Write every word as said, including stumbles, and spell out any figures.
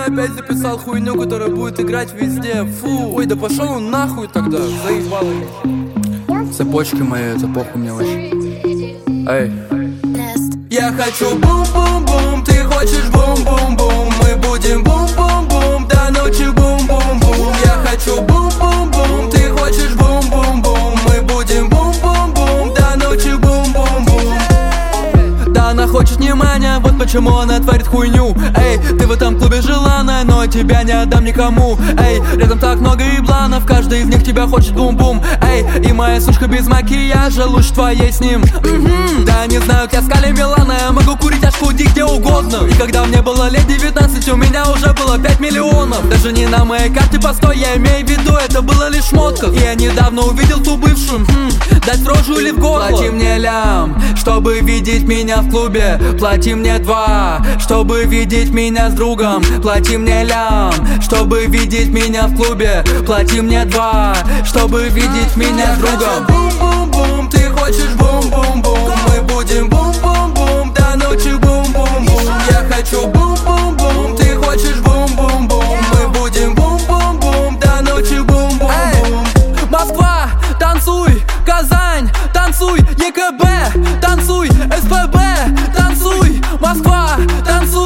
Милана опять записал хуйню, которая будет играть везде. Фу, ой, да пошел он нахуй тогда, заебало меня. Цепочки мои, это похуй мне вообще. Эй. Я хочу бум-бум-бум, ты хочешь бум-бум-бум. Мы будем бум-бум-бум, до ночи бум-бум-бум. Я хочу бум-бум-бум, ты хочешь бум-бум-бум. Мы будем бум-бум-бум, до ночи бум-бум-бум. Да, она хочет внимания, вот почему она творит хуйню. Эй, ты в этом клубе желанная, но тебя не отдам никому. Эй, рядом так много ебланов, каждый из них тебя хочет бум-бум. Эй, и моя сучка без макияжа лучше твоей с ним. М-м-м. Да, не знаю, как скали Милана, я могу курить аж худи где угодно. И когда мне было лет девятнадцать, у меня уже было пять миллионов. Даже не на моей карте постой, я имею в виду, это было лишь шмотка. И я недавно увидел ту бывшую, хм, дать в рожу или в горло. Плати мне лям, чтобы видеть меня в клубе. Плати мне два, чтобы видеть меня с другом. Плати мне лям, чтобы видеть меня в клубе. Плати мне два, чтобы видеть меня с другом. Бум-бум-бум, ты хочешь бум-бум-бум. Мы будем бум-бум-бум, до ночи бум-бум-бум. Я хочу бум-бум-бум, ты хочешь бум-бум-бум. Мы будем бум-бум-бум, до ночи бум-бум-бум. Москва, танцуй, Казань, танцуй, ЕКБ, танцуй, СПБ, танцуй, Москва, танцуй.